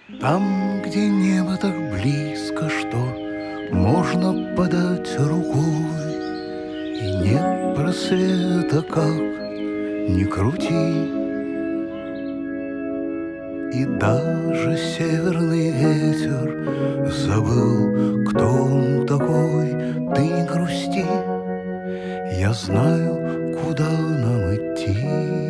Там, где небо так близко, что можно подать рукой, и нет просвета, как ни крути. И даже северный ветер забыл, кто он такой. Ты не грусти, я знаю, куда нам идти.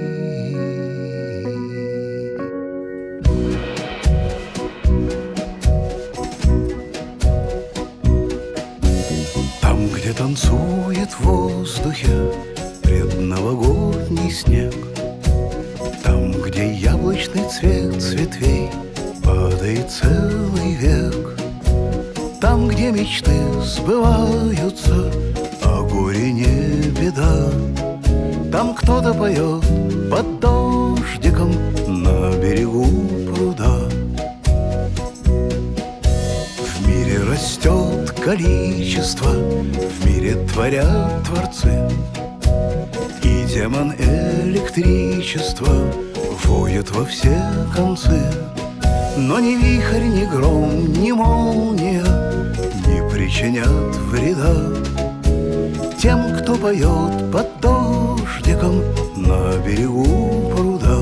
Там, где танцует в воздухе предновогодний снег, там, где яблочный цвет с ветвей падает целый век, там, где мечты сбываются, а горе не беда, там кто-то поет под дождиком на берегу пруда. В мире растет количество, в мире творят творцы, и демон электричества воет во все концы. Но ни вихрь, ни гром, ни молния не причинят вреда тем, кто поет под дождиком на берегу пруда.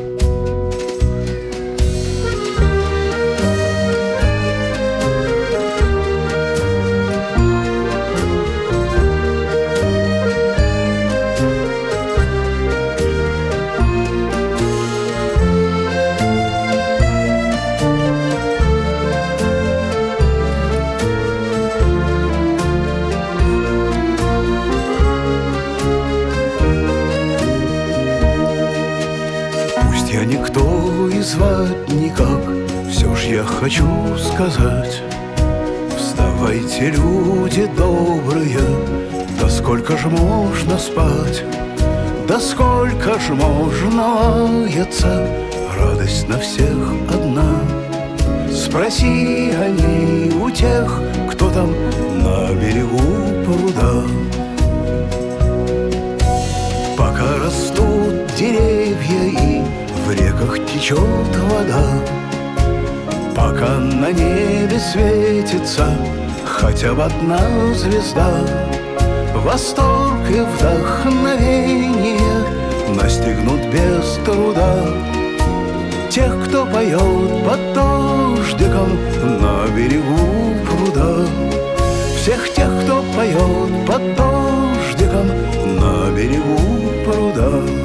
Я никто и звать никак, все ж я хочу сказать: вставайте, люди добрые, да сколько ж можно спать, да сколько ж можно лаяться, радость на всех одна. Спроси о ней у тех, кто там на берегу пруда. Пока растут деревья и в реках течет вода, пока на небе светится хотя бы одна звезда, восторг и вдохновение настигнут без труда тех, кто поет под дождиком на берегу пруда. Всех тех, кто поет под дождиком на берегу пруда.